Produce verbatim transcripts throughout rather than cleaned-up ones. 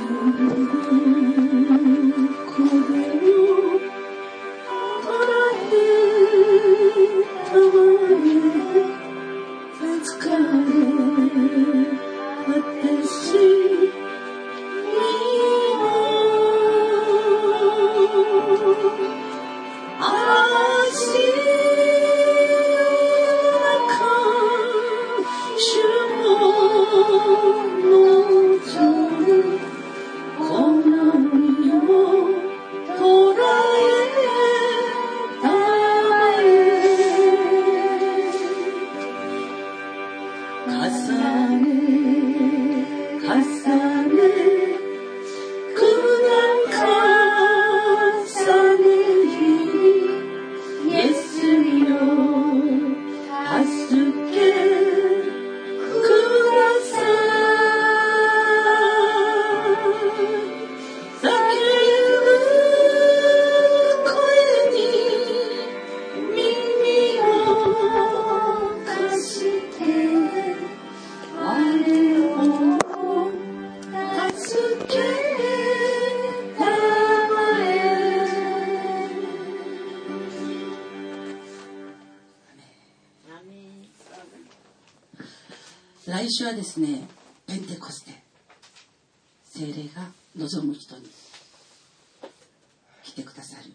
来週はですね、ペンテコステ、聖霊が望む人に来てくださる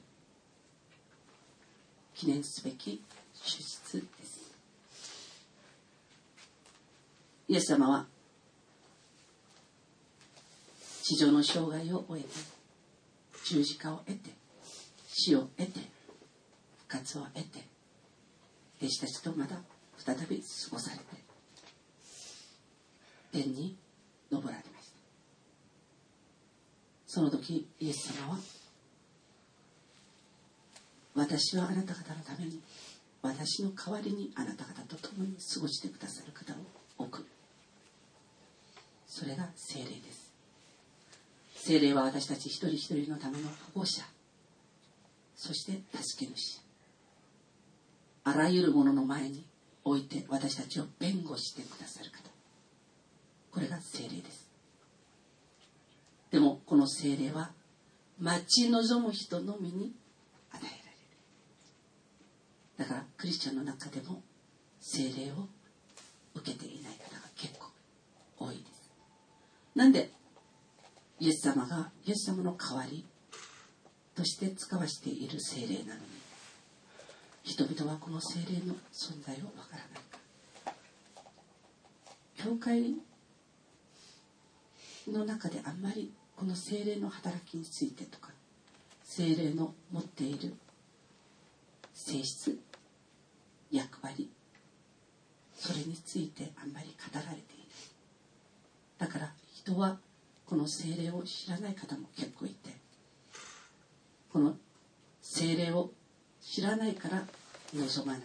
記念すべき出出です。イエス様は地上の生涯を終えて、十字架を得て、死を得て、復活を得て、弟子たちとまた再び過ごされて天に昇られました。その時イエス様は、私はあなた方のために、私の代わりにあなた方と共に過ごしてくださる方を送る。それが聖霊です。聖霊は私たち一人一人のための保護者、そして助け主、あらゆるものの前に置いて私たちを弁護してくださる方、これが聖霊です。でもこの聖霊は待ち望む人のみに与えられる。だからクリスチャンの中でも聖霊を受けていない方が結構多いです。なんでイエス様がイエス様の代わりとして使わしている聖霊なのに、人々はこの聖霊の存在をわからないか。教会の中であんまりこの聖霊の働きについてとか、聖霊の持っている性質、役割、それについてあんまり語られていない。だから人はこの聖霊を知らない方も結構いて、この聖霊を知らないから望まない。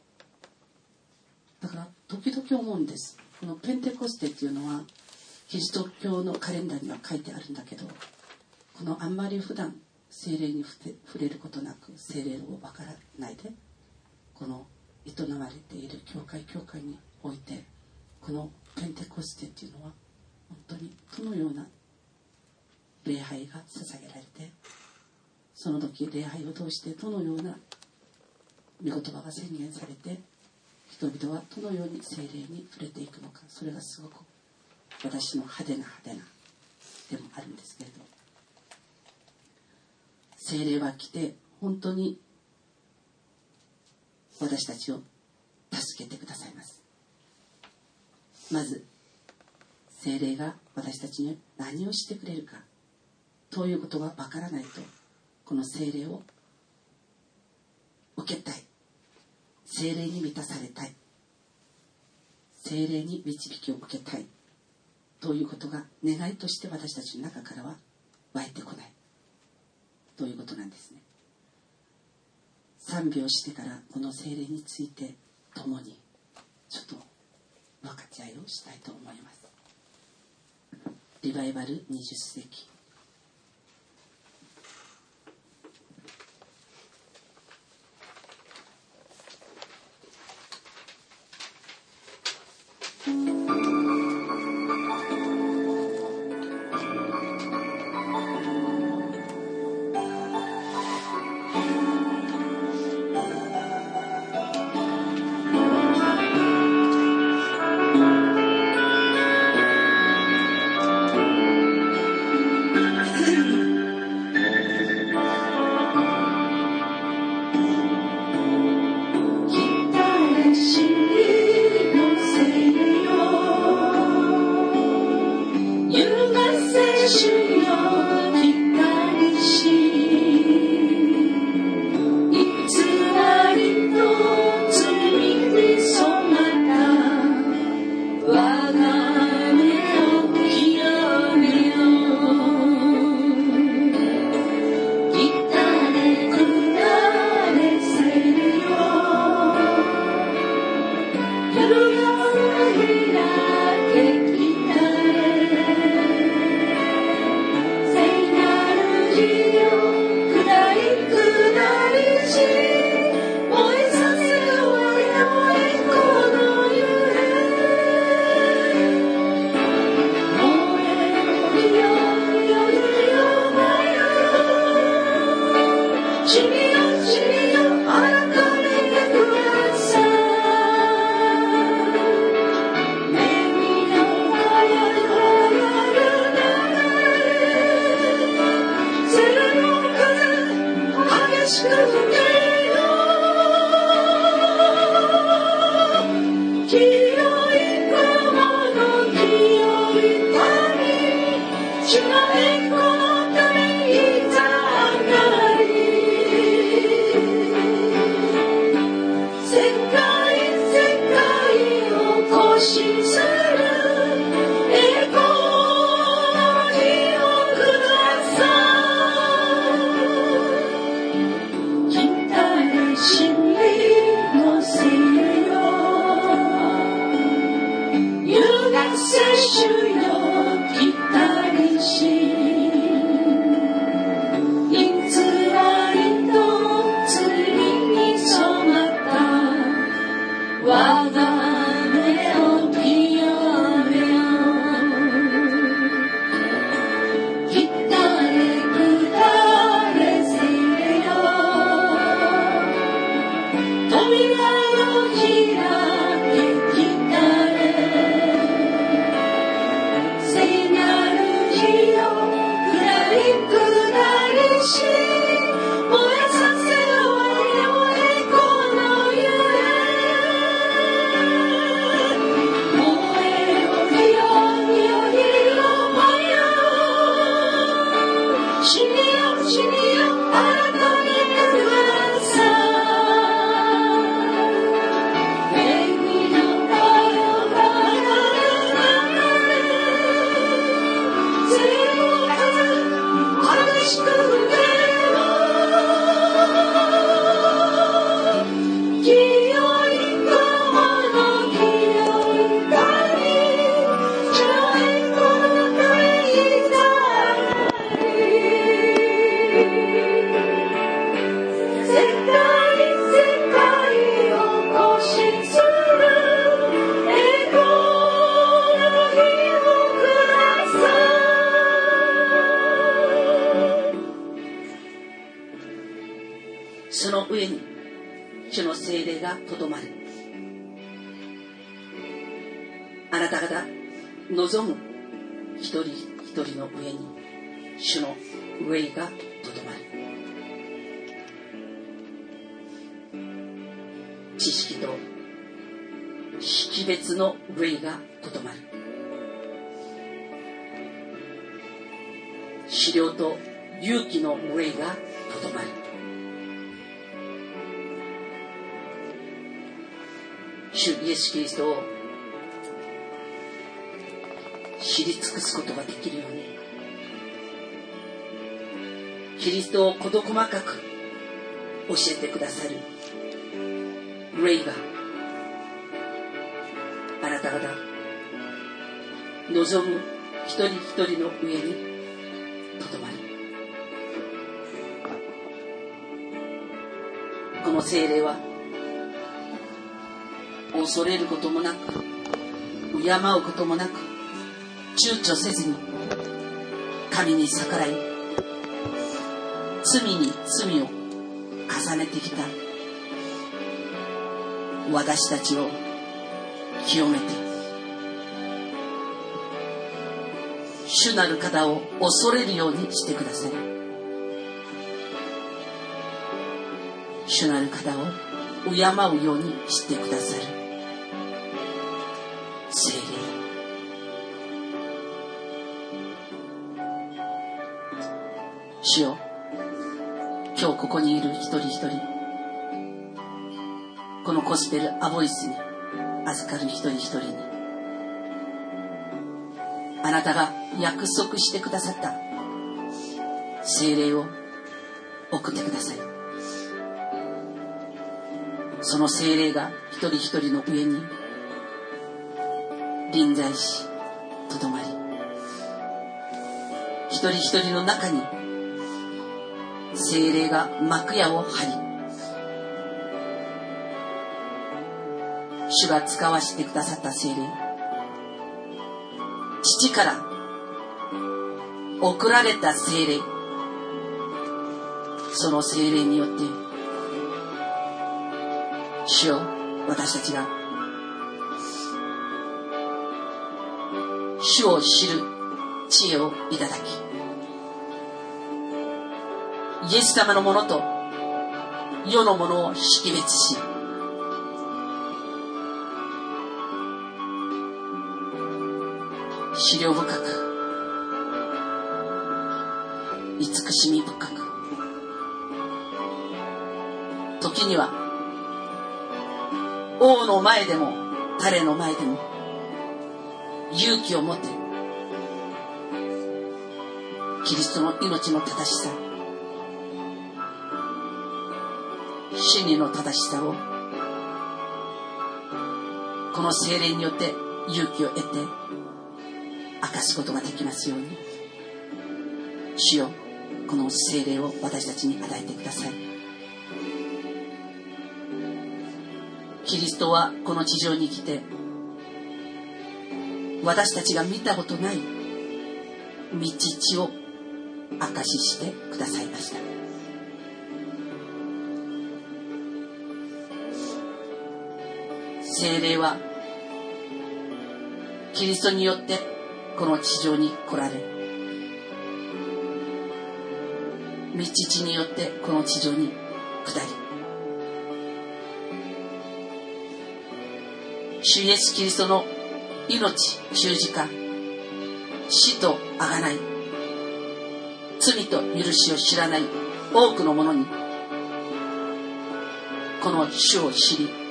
だから時々思うんです。このペンテコステっていうのはキリスト教のカレンダーには書いてあるんだけど、このあんまり普段聖霊に触れることなく、聖霊をわからないでこの営まれている教会教会において、このペンテコステっていうのは本当にどのような礼拝が捧げられて、その時礼拝を通してどのような御言葉が宣言されて、人々はどのように聖霊に触れていくのか、それがすごく私の派手な派手なでもあるんですけれど、聖霊は来て本当に私たちを助けてくださいます。まず聖霊が私たちに何をしてくれるかということがわからないと、この聖霊を受けたい、聖霊に満たされたい、聖霊に導きを受けたいということが願いとして私たちの中からは湧いてこないということなんですね。賛美をしてからこの聖霊について共にちょっと分かち合いをしたいと思います。リバイバルにじゅっ世紀、 その上に主の聖霊がとどまる。あなた方望む一人一人の上に主の霊がとどまる。知識と識別の霊がとどまる。資料と勇気の霊がとどまる。主イエス・キリストを知り尽くすことができるように、キリストを事細かく教えてくださる霊があなた方望む一人一人の上にとどまる。この聖霊は恐れることもなく、敬うこともなく、躊躇せずに神に逆らい、罪に罪を重ねてきた私たちを清めて、主なる方を恐れるようにしてください。主なる方を敬うようにしてくださる聖霊、 主よ、今日ここにいる一人一人、このゴスペルアボイスに預かる一人一人に、あなたが約束してくださった聖霊を送ってください。その聖霊が一人一人の上に臨在し、とどまり、一人一人の中に聖霊が幕屋を張り、主が使わせてくださった聖霊、父から送られた聖霊、その聖霊によって主よ、私たちが主を知る知恵をいただき、イエス様のものと世のものを識別し、思慮深く、慈しみ深く、時には王の前でも誰の前でも勇気を持ってキリストの命の正しさ、真理の正しさをこの聖霊によって勇気を得て明かすことができますように、主よ、この聖霊を私たちに与えてください。キリストはこの地上に来て、私たちが見たことない道地を証ししてくださいました。聖霊はキリストによってこの地上に来られ、道地によってこの地上に下り、主イエスキリストの命、十字架、死と贖い、罪と許しを知らない多くの者にこの主を知り、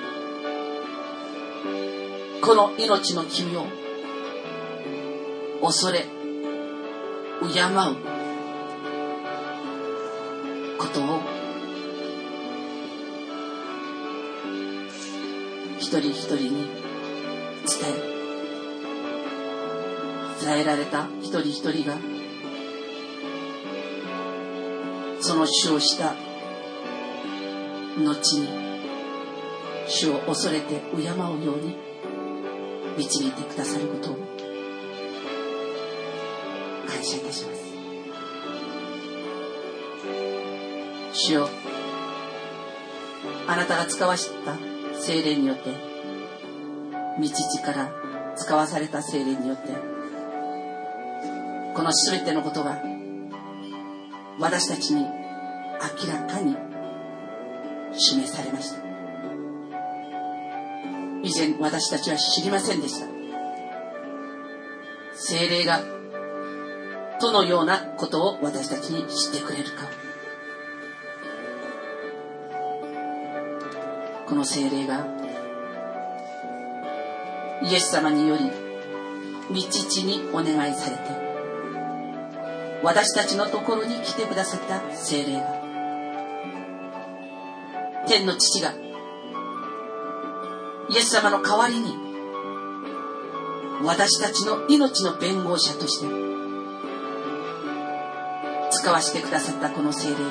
この命の君を恐れ敬うことを一人一人に伝え、伝えられた一人一人がその主をした後に主を恐れて敬うように導いてくださることを感謝いたします。主よ、あなたが使わした聖霊によって、道地から使わされた聖霊によって、このすべてのことが私たちに明らかに示されました。以前私たちは知りませんでした。聖霊がどのようなことを私たちに知ってくれるか。この聖霊がイエス様により道地にお願いされて、私たちのところに来てくださった聖霊が、天の父がイエス様の代わりに私たちの命の弁護者として使わせてくださったこの聖霊が、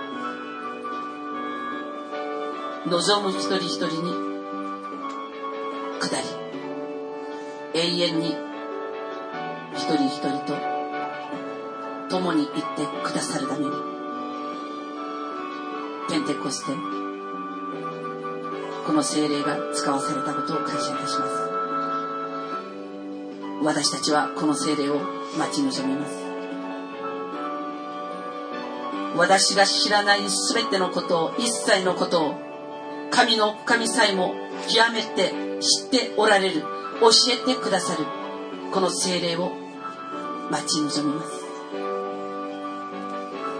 望む一人一人に下り、永遠に一人一人と共に行ってくださるために、ペンテコステこの聖霊が使わされたことを感謝いたします。私たちはこの聖霊を待ち望みます。私が知らないすべてのことを、一切のことを神の神さえも極めて知っておられる、教えてくださるこの聖霊を待ち望みます。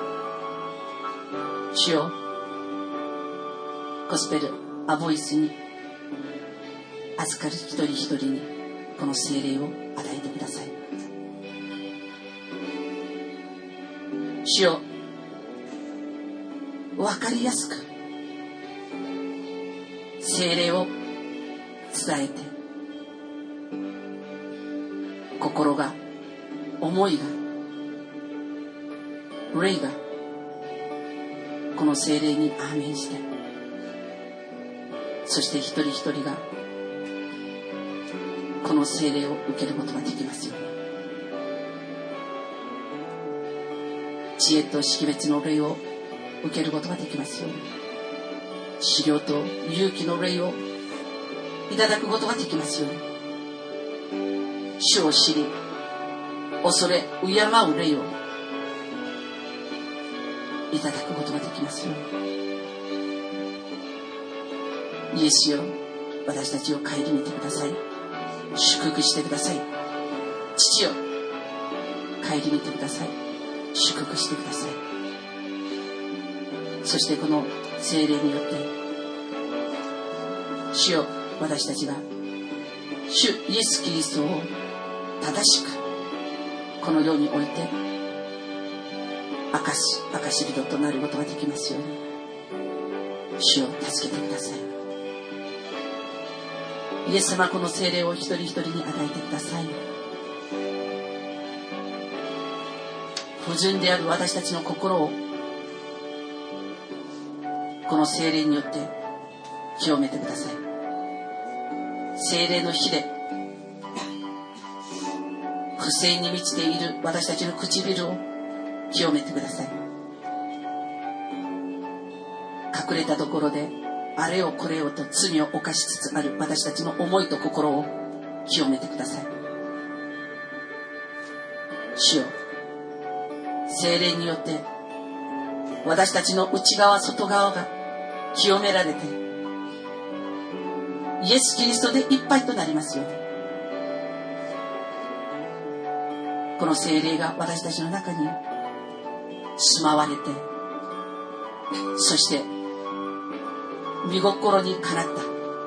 主よ、ゴスペルアボイスに預かる一人一人にこの聖霊を与えてください。主よ、分かりやすく聖霊を伝えて、心が、思いが、霊がこの聖霊にアーメンして、そして一人一人がこの聖霊を受けることができますように。知恵と識別の霊を受けることができますように。資料と勇気の霊をいただくことができますように。主を知り、恐れ敬う霊をいただくことができますように。イエスよ、私たちを顧みてください。祝福してください。父よ、顧みてください。祝福してください。そしてこの聖霊によって主よ、私たちが主イエス・キリストを正しくこの世において証し証人となることができますように。主を助けてください。イエス様、この聖霊を一人一人に与えてください。不純である私たちの心をこの聖霊によって清めてください。聖霊の火で不正に満ちている私たちの唇を清めてください。隠れたところであれよこれよと罪を犯しつつある私たちの思いと心を清めてください。主よ、聖霊によって私たちの内側外側が清められてイエス・キリストでいっぱいとなりますように。この聖霊が私たちの中に住まわれて、そして御心にかなった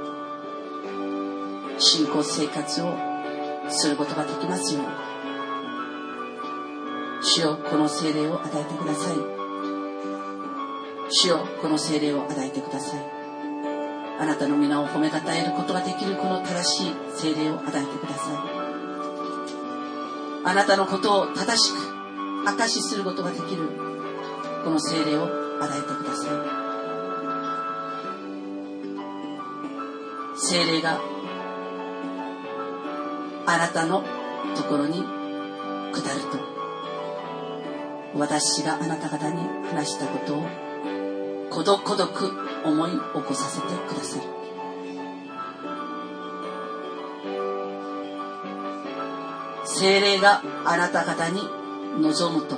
信仰生活をすることができますように。主よ、この聖霊を与えてください。主よ、この聖霊を与えてください。あなたの皆を褒めたたえることができるこの正しい聖霊を与えてください。あなたのことを正しく証しすることができるこの聖霊を与えてください。聖霊があなたのところに下ると、私があなた方に話したことをこどこどく思い起こさせてくださる。聖霊があなた方に望むと、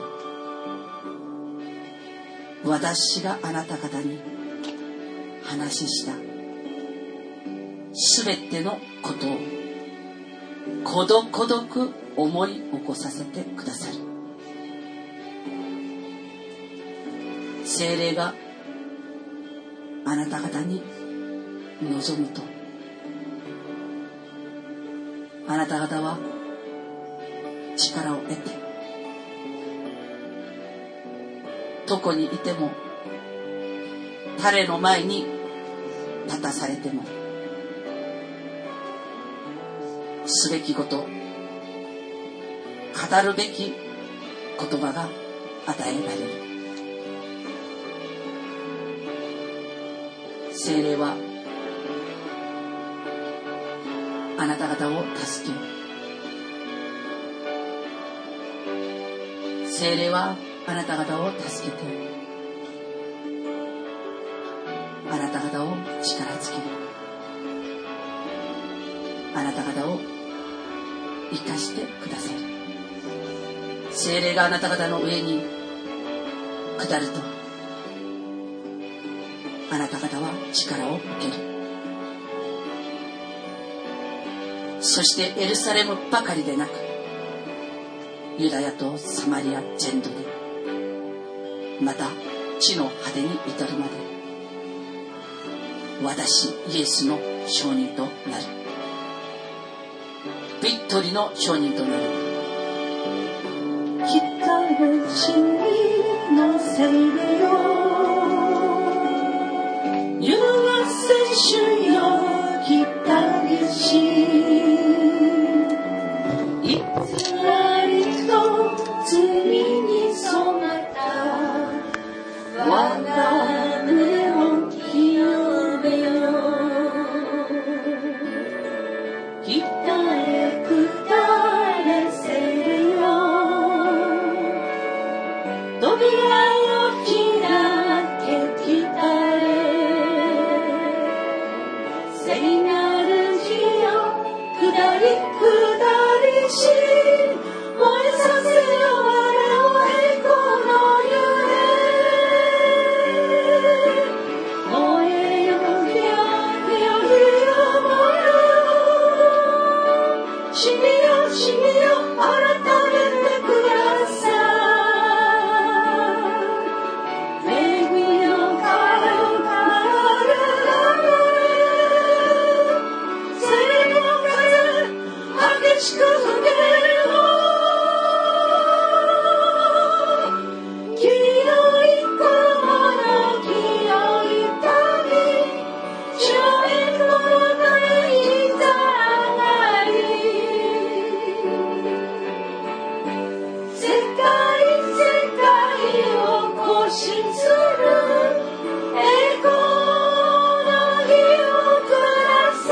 私があなた方に話したすべてのことをこどこどく思い起こさせてくださる。聖霊があなた方に望むと、あなた方は力を得て、どこにいても彼の前に立たされてもすべきこと、語るべき言葉が与えられる。聖霊はあなた方を助け、聖霊はあなた方を助けて、あなた方を力づける。あなた方を生かしてくださる。聖霊があなた方の上に下ると、あなた方は力を受ける。そしてエルサレムばかりでなく、ユダヤとサマリア全土で、また地の果てに至るまで私イエスの証人となる。ビットリの証人となる。 光る真理のせいよ許せ主よ来たりし偽りと罪に染まった我が胸を清めよ来たれ来たれせよ扉を開けきたれ聖なる日よ下り下りし燃えさせよ我を栄光の夢燃えよ火よ火よ火よ燃えよ死によ死によ改めてください。恵みの川よ流れ流れ聖の風激しく吹けよ清い雲の清い旅主の栄光のためにいざ上がり世界世界を更新する栄光の日をくださ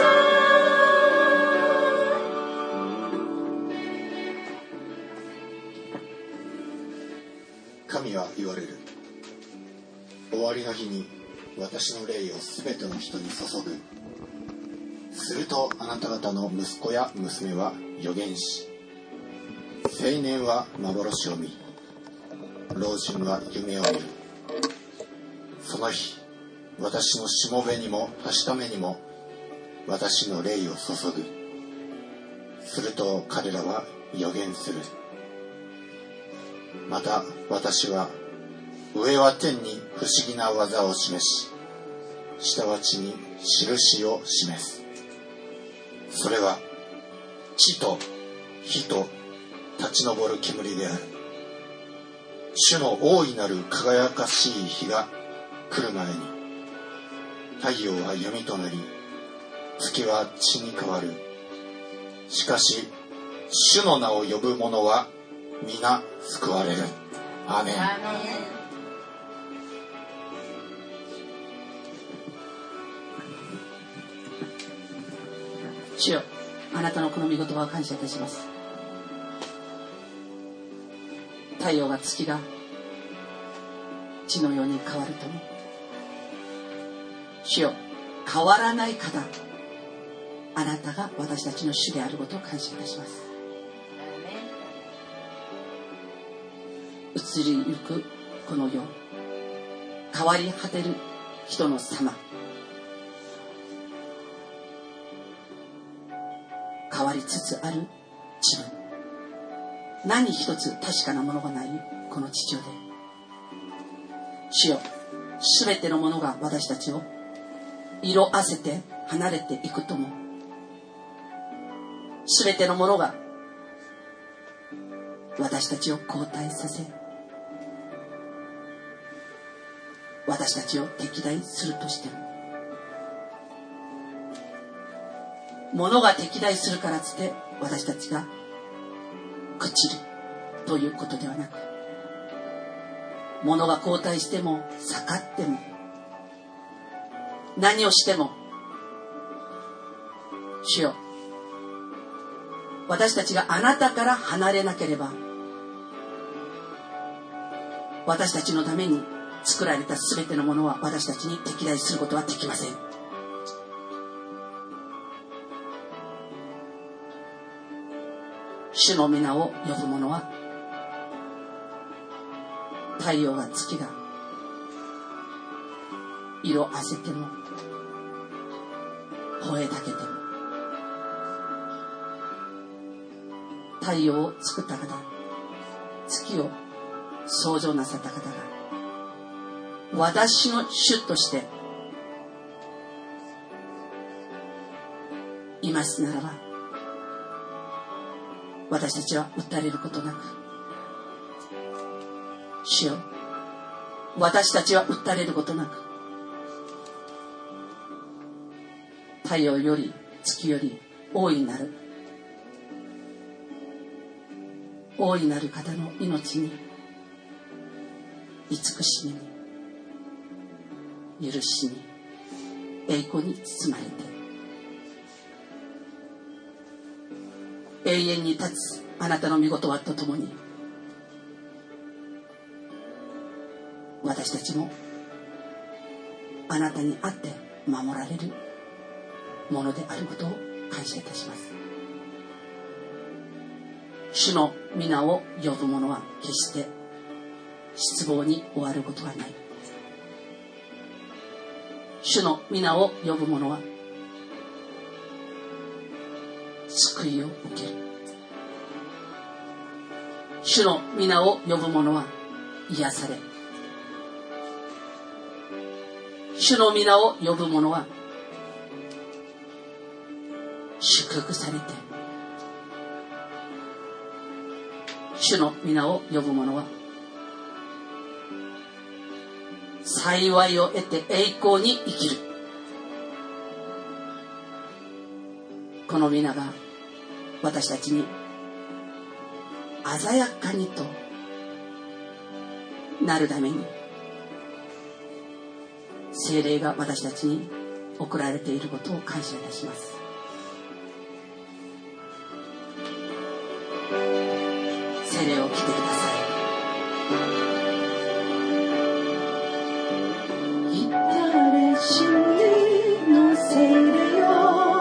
神は言われる。終わりの日に私の霊をすべての人に注ぐ。するとあなた方の息子や娘は預言し、青年は幻を見、老人は夢を見る。その日、私のしもべにもはしためにも私の霊を注ぐ。すると彼らは預言する。また私は上は天に不思議な技を示し、下は地に印を示す。それは地と火と立ち上る煙である。主の大いなる輝かしい日が来る前に、太陽は闇となり、月は血に変わる。しかし主の名を呼ぶ者は皆救われる。アーメン。 主よ、あなたのこの御言葉を感謝いたします。太陽が月が地のように変わるとも、主よ、変わらない方、あなたが私たちの主であることを感謝いたします。移りゆくこの世、変わり果てる人の様、変わりつつある自分、何一つ確かなものがないこの地上で、主よ、すべてのものが私たちを色あせて離れていくとも、すべてのものが私たちを後退させ、私たちを敵対するとしても、物が敵対するからつって私たちが朽ちるということではなく、物が後退しても下がっても何をしても、主よ、私たちがあなたから離れなければ、私たちのために作られたすべてのものは私たちに敵対することはできません。主の皆を呼ぶ者は、太陽が月が色あせても吠えたけても、太陽を作った方、月を創造なさった方が私の主としていますならば、私たちは打たれることなく、主よ、私たちは打たれることなく、太陽より月より大いなる大いなる方の命に、慈しみに、許しに、栄光に包まれて、永遠に立つあなたの御言葉とともに、私たちもあなたにあって守られるものであることを感謝いたします。主の皆を呼ぶ者は決して失望に終わることはない。主の皆を呼ぶ者は救いを受ける。主の皆を呼ぶ者は癒され、主の皆を呼ぶ者は祝福されて、主の皆を呼ぶ者は幸いを得て栄光に生きる。この皆が私たちに鮮やかにとなるために、聖霊が私たちに送られていることを感謝いたします。聖霊を来てください。 主の聖霊よ、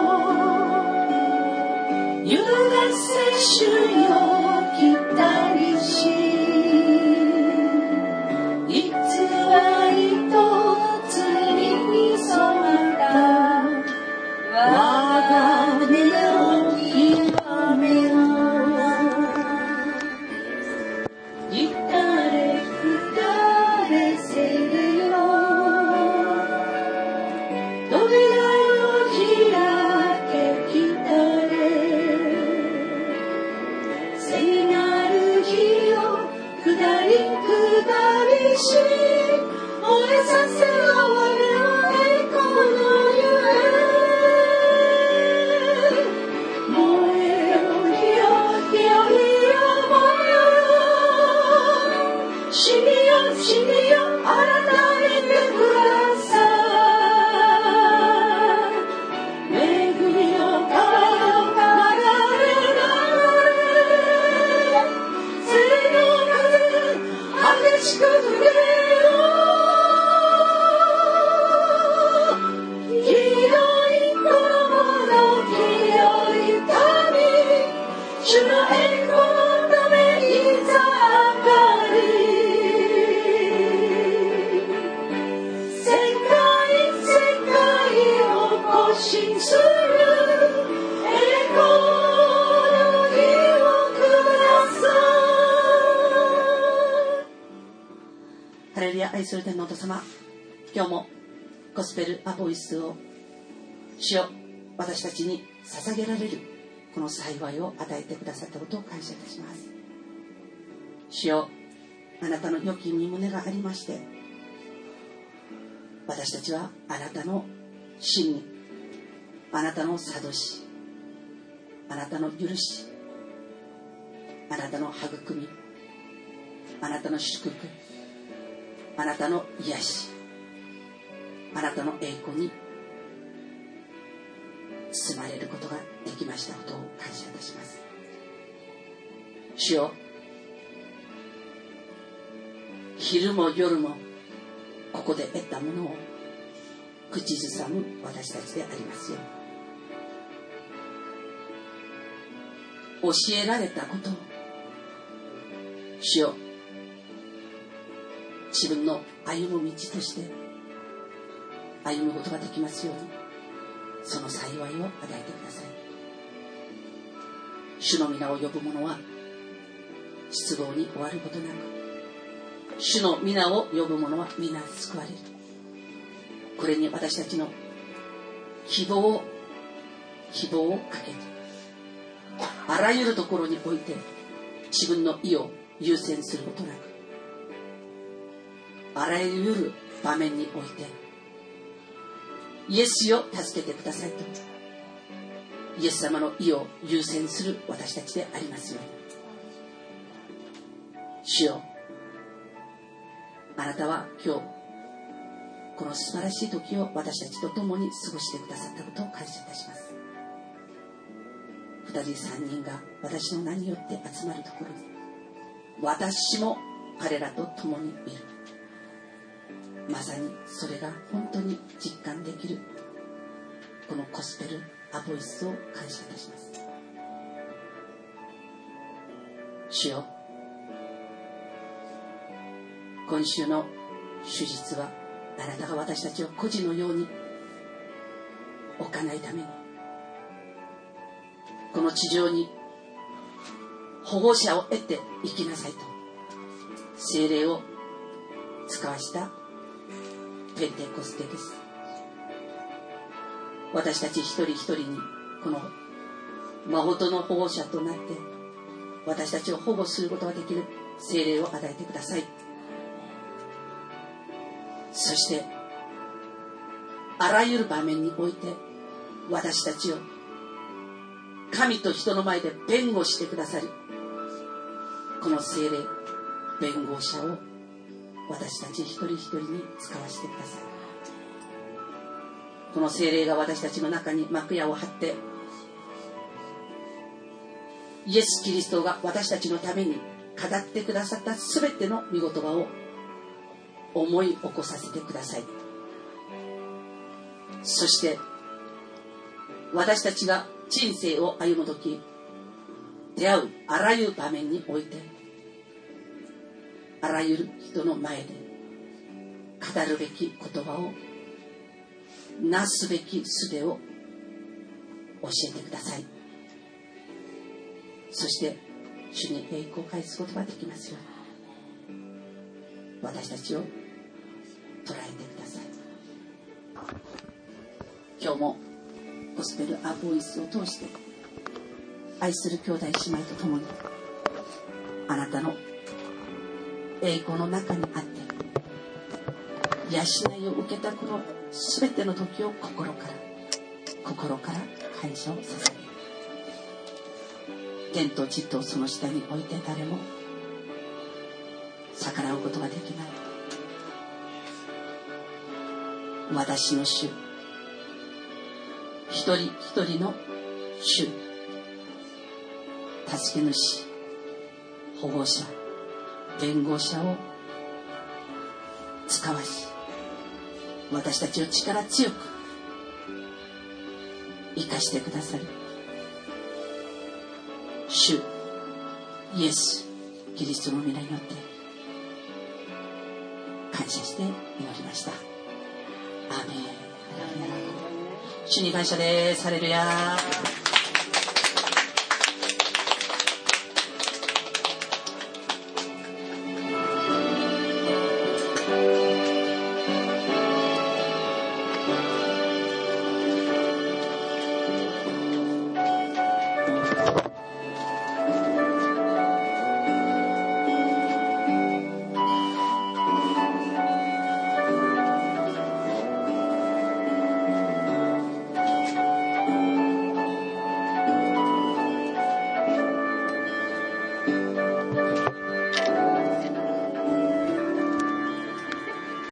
揺るがせ主よ来たりし、偽りと罪に染まった我が根を清めろ。来たれ来たれ聖霊よ、し燃えさせ我の栄光のゆえ、燃えよ火よ火よ火よ燃えよ、死によ死によ改めてください。恵みの川よ流れ流れ、聖の風激しく吹け、主の栄光のためいざ上がり、世界世界を更新する栄光の日をください。 ハレルヤ。愛する天のお父様、今日もゴスペルアボイスを主よ、私たちに捧げられるこの幸いを与えてくださったことを感謝いたします。主よ、あなたの良き身胸がありまして、私たちはあなたの真理、あなたの諭し、あなたの許し、あなたの育み、あなたの祝福、あなたの癒し、あなたの栄光に包まれることができましたことを感謝いたします。主よ、昼も夜もここで得たものを口ずさむ私たちでありますよ。教えられたことを主よ、自分の歩む道として歩むことができますように、その幸いを与えてください。主の皆を呼ぶ者は失望に終わることなく、 主の皆を呼ぶ者は皆救われる。これに私たちの希望を希望をかけて、あらゆるところにおいて自分の意を優先することなく、あらゆる場面においてイエスよ助けてくださいと、イエス様の意を優先する私たちでありますように。主よ、あなたは今日この素晴らしい時を私たちと共に過ごしてくださったことを感謝いたします。二人三人が私の名によって集まるところに、私も彼らと共にいる。まさにそれが本当に実感できるこのゴスペルアボイスを感謝いたします。主よ、今週の主日はあなたが私たちを孤児のように置かないために、この地上に保護者を得て生きなさいと聖霊を使わしたペンテコステです。私たち一人一人にこの真の保護者となって私たちを保護することができる聖霊を与えてください。そしてあらゆる場面において私たちを神と人の前で弁護してくださるこの聖霊弁護者を私たち一人一人に使わせてください。この聖霊が私たちの中に幕屋を張って、イエス・キリストが私たちのために語ってくださったすべての御言葉を思い起こさせてください。そして私たちが人生を歩むとき出会うあらゆる場面において、あらゆる人の前で語るべき言葉を、なすべき術を教えてください。そして主に栄光を返すことができますように私たちを捉えてください。今日もゴスペルアボイスを通して愛する兄弟姉妹と共にあなたの栄光の中にあって養いを受けたこの全ての時を心から心から感謝を捧げ、天と地とその下に置いて誰も逆らうことができない私の主、一人一人の主、助け主、保護者、弁護者を使わし、私たちを力強く生かしてくださる主イエス・キリストの皆によって感謝して祈りました。アーメン。主に感謝です。ハレルヤ。